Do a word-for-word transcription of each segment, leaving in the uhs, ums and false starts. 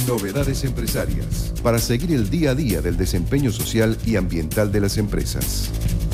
Novedades empresarias para seguir el día a día del desempeño social y ambiental de las empresas.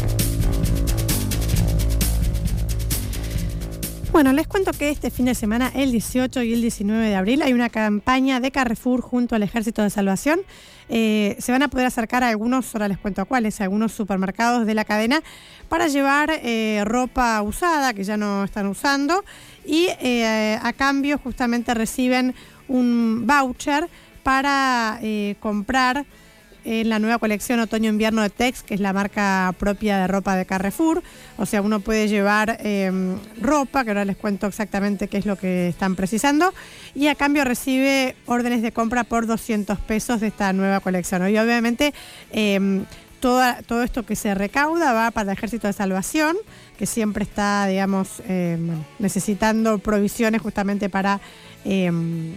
Bueno, les cuento que este fin de semana, el dieciocho y el diecinueve de abril, hay una campaña de Carrefour junto al Ejército de Salvación. Eh, se van a poder acercar a algunos, ahora les cuento a cuáles, a algunos supermercados de la cadena para llevar eh, ropa usada que ya no están usando y eh, a cambio justamente reciben un voucher para eh, comprar en la nueva colección otoño-invierno de Tex, que es la marca propia de ropa de Carrefour. O sea, uno puede llevar eh, ropa, que ahora les cuento exactamente qué es lo que están precisando, y a cambio recibe órdenes de compra por doscientos pesos de esta nueva colección. Y obviamente eh, toda, todo esto que se recauda va para el Ejército de Salvación, que siempre está, digamos, eh, necesitando provisiones justamente para... Eh,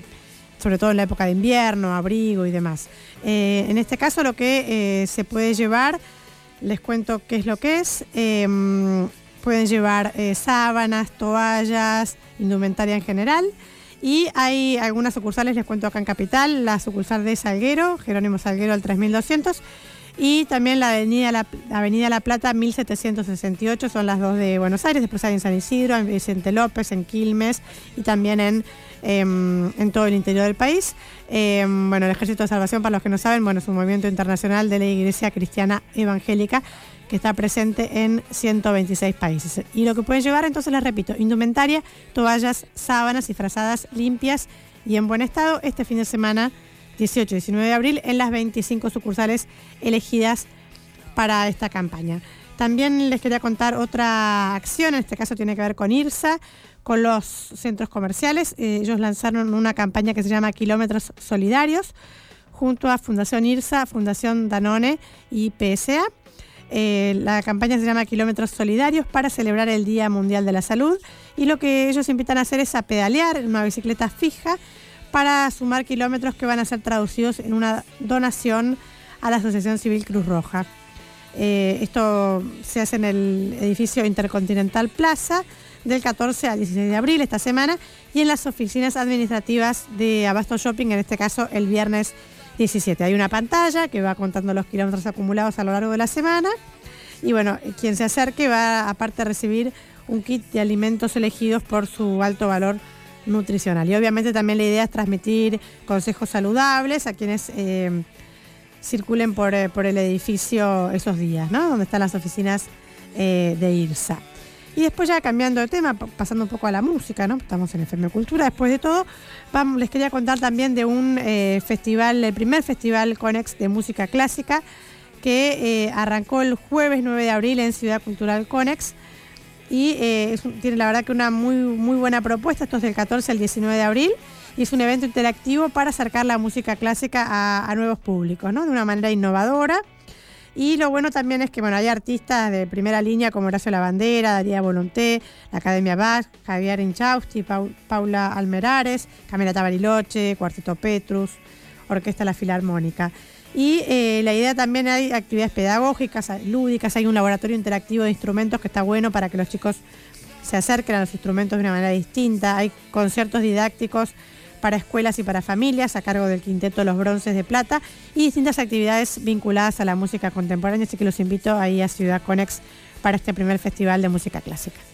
sobre todo en la época de invierno, abrigo y demás. Eh, en este caso lo que eh, se puede llevar, les cuento qué es lo que es, eh, pueden llevar eh, sábanas, toallas, indumentaria en general, y hay algunas sucursales, les cuento acá en Capital, la sucursal de Salguero, Jerónimo Salguero al tres mil doscientos, y también la avenida La, avenida La Plata mil setecientos sesenta y ocho, son las dos de Buenos Aires. Después hay en San Isidro, en Vicente López, en Quilmes y también en, eh, en todo el interior del país. Eh, bueno, el Ejército de Salvación, para los que no saben, bueno, es un movimiento internacional de la Iglesia Cristiana Evangélica que está presente en ciento veintiséis países. Y lo que pueden llevar, entonces les repito, indumentaria, toallas, sábanas y frazadas limpias y en buen estado este fin de semana dieciocho y diecinueve de abril en las veinticinco sucursales elegidas para esta campaña. También les quería contar otra acción, en este caso tiene que ver con IRSA, con los centros comerciales. Eh, ellos lanzaron una campaña que se llama Kilómetros Solidarios, junto a Fundación IRSA, Fundación Danone y P S A. Eh, la campaña se llama Kilómetros Solidarios para celebrar el Día Mundial de la Salud, y lo que ellos invitan a hacer es a pedalear en una bicicleta fija para sumar kilómetros que van a ser traducidos en una donación a la Asociación Civil Cruz Roja. Eh, esto se hace en el edificio Intercontinental Plaza del catorce al dieciséis de abril esta semana y en las oficinas administrativas de Abasto Shopping, en este caso el viernes diecisiete. Hay una pantalla que va contando los kilómetros acumulados a lo largo de la semana y bueno, quien se acerque va aparte a recibir un kit de alimentos elegidos por su alto valor nutricional. Y obviamente también la idea es transmitir consejos saludables a quienes eh, circulen por, eh, por el edificio esos días, ¿no? Donde están las oficinas eh, de IRSA. Y después ya cambiando de tema, pasando un poco a la música, ¿no? Estamos en F M Cultura, después de todo, vamos, les quería contar también de un eh, festival, el primer festival Conex de música clásica que eh, arrancó el jueves nueve de abril en Ciudad Cultural Conex. Y eh, es, tiene la verdad que una muy, muy buena propuesta. Esto es del catorce al diecinueve de abril y es un evento interactivo para acercar la música clásica a, a nuevos públicos, ¿no? De una manera innovadora. Y lo bueno también es que bueno, hay artistas de primera línea como Horacio Lavandera, Daría Volonté, la Academia Bach, Javier Inchausti, Pau, Paula Almerares, Camerata Bariloche, Cuarteto Petrus, Orquesta La Filarmónica. Y eh, la idea también hay actividades pedagógicas, lúdicas, hay un laboratorio interactivo de instrumentos que está bueno para que los chicos se acerquen a los instrumentos de una manera distinta. Hay conciertos didácticos para escuelas y para familias a cargo del Quinteto Los Bronces de Plata y distintas actividades vinculadas a la música contemporánea, así que los invito ahí a Ciudad Conex para este primer festival de música clásica.